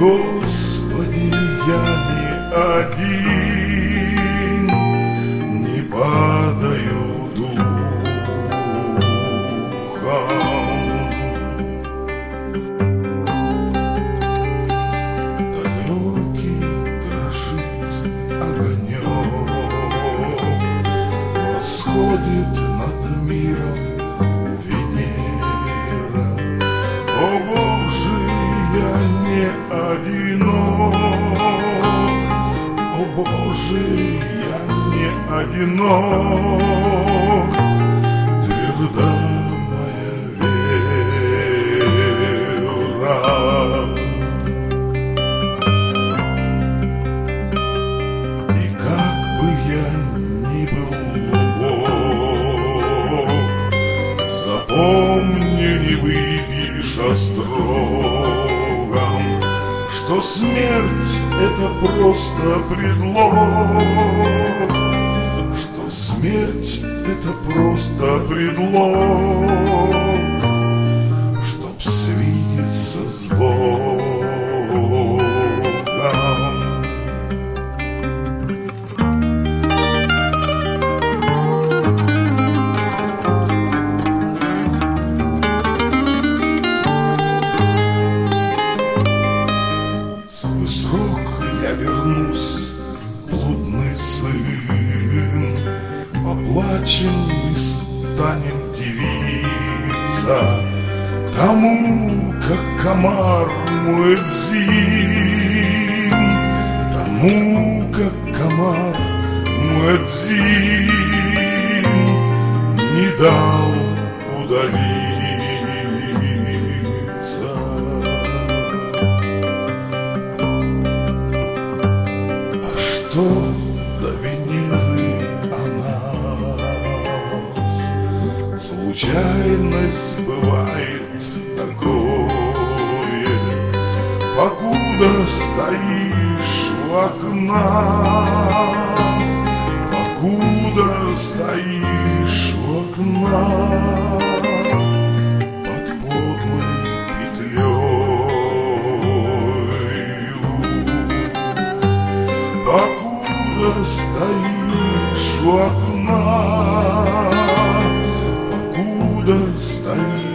Господи, я не один, не падаю духом. Далекий дрожит огонек, восходит над миром Венера. О Боже, я не одинок, о Боже, я не одинок, тверда моя вера. И как бы я ни был глубок, запомни, не выбьешь острогом, что смерть — это просто предлог, что смерть — это просто предлог, чтоб свидеться с Богом. Свой срок я вернусь, блудный сын, поплачем и станем дивиться тому, как комар Муэдзин, тому, как комар Муэдзин не дал удавиться. А что до Венеры о нас? Случайность бывает такое, покуда стоишь у окна, покуда стоишь у окна под подлой петлею, покуда стоишь у окна, покуда стоишь